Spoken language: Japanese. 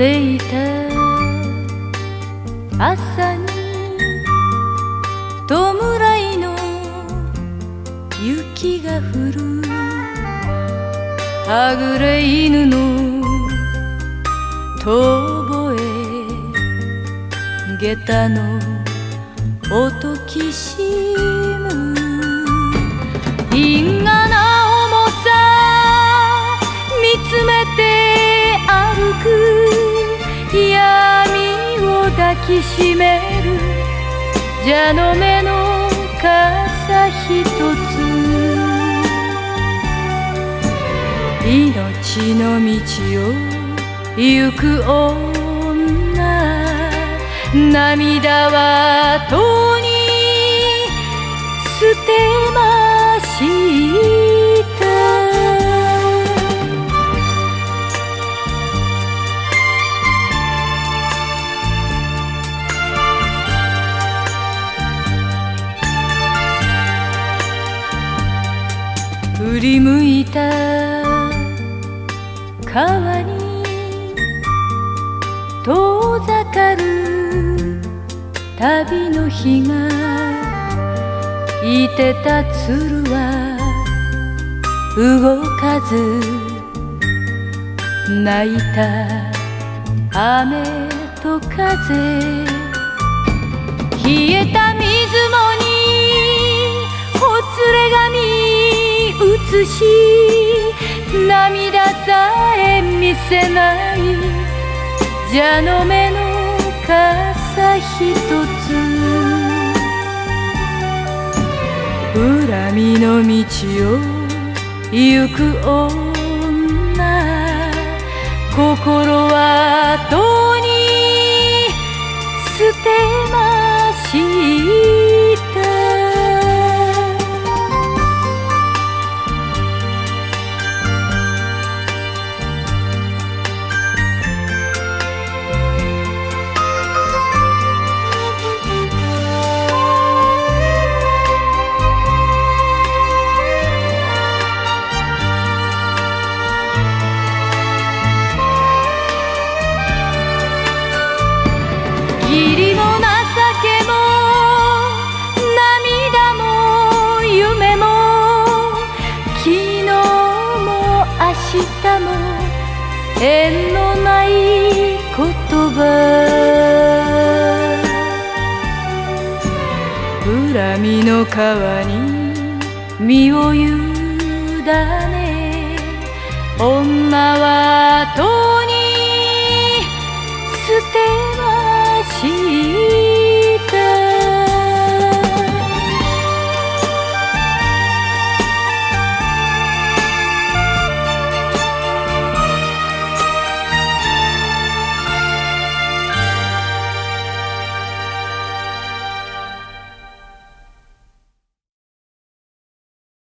でいた朝に弔いの雪が降るはぐれ犬の遠吠え下駄の音きしむ因果な重さ見つめて歩く闇を抱きしめる蛇の目の傘ひとつ命の道を行く女涙はとに捨てました振り向いた川に遠ざかる旅の日がいてた鶴は動かず泣いた雨と風冷えた水面にほつれ髪映し涙さえ見せない蛇の目の傘ひとつ恨みの道を行く女心はとに捨てました義理も情けも涙も夢も昨日も明日も縁のない言葉恨みの川に身を委ね女はとに捨て